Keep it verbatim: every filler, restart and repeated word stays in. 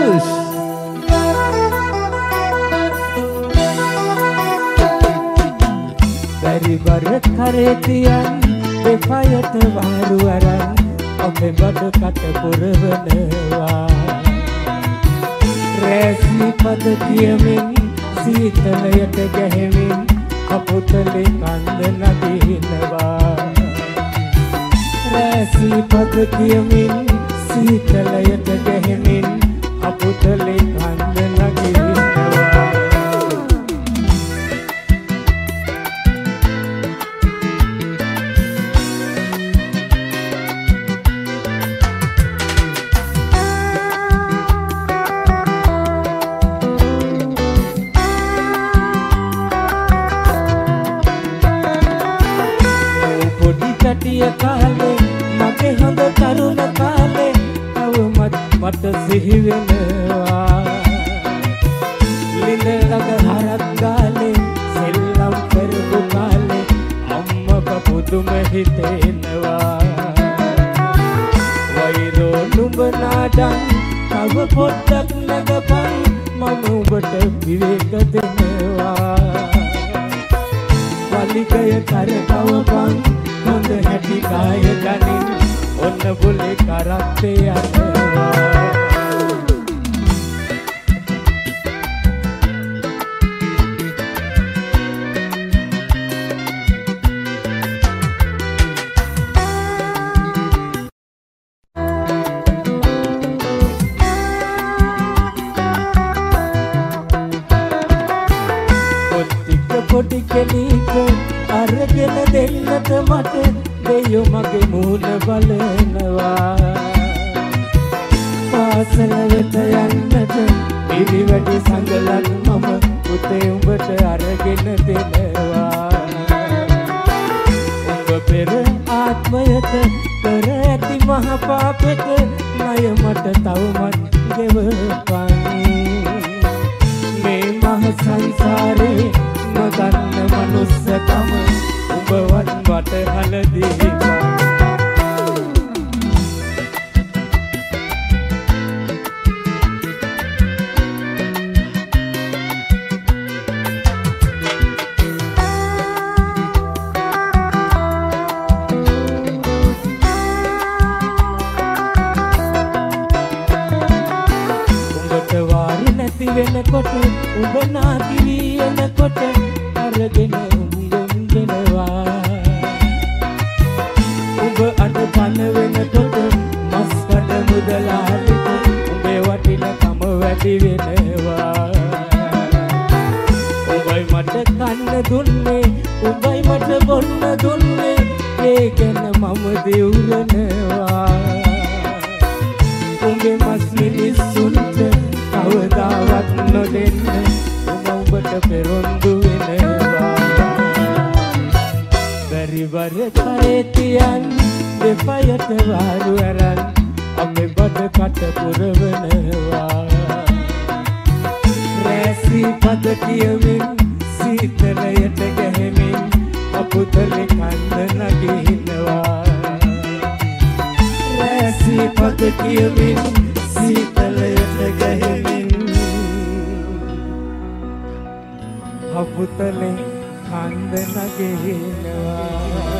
Ayush. Dari barat karetian bepayat baru aran oke badu kata purwanewa resi pada diamin sitalayat gahemin kaputale kandana dihinwa resi pada diamin sitalayat gahemin kaputale kandana dihinwa Dia kale mage hond taruna kale awmat mat sihi wenawa lindaga harat gale sellam karbu kale amma papudum hitenawa wairo numba nadan kaw poddak nagapan mama ubata vivek denawa walikaya kar kawapan හොඳ හැටි කාය ගනින් ඔන්න බුලේ කරත්තේ යනවා පොත්තික පොඩි කෙනෙක් අරගෙන දෙන්නට මට දෙයෝ මගේ මූණ බලනවා පාසල වෙත යන්නට පිරිවැඩි සංගලක් මම පුතේ උඹට අරගෙන දෙනවා උඹ පෙර ආත්මයක කර ඇති මහ පාපෙට ණය මට තවමත් ගෙවපන් මේ මහ සංසාරේ නොදන්න මනුස්සකම උඹවත් වට හලදී උඹට වාරි නැති වෙනකොට උඹ නාකි වෙනකොට අරගෙන උඹ අද පන වෙනකොට මස් කඩ මුදලාලිට උඹේ වටිනකම වැඩි වෙනවා උඹයි මට කන්න දුන්නේ උඹයි මට බොන්න දුන්නේ ඒ ගැන මම දියුරනවා උඹේ මස් මිනිස්සුන්ට කවදාවත් නොදෙන්න උඹ උඹට පෙරොන්දු වෙනවා බැරිවර කරේතියන් දෙපයට වාරු අරන් අපේ බඩ කට පුරවනවා රැසි පද කියමින් සීතලයට ගැහෙමින් අපුතලේ කන්ද නගිනවා රැසි පද කියමින් සීතලයට ගැහෙමින් අපුතලේ කන්ද නගිනවා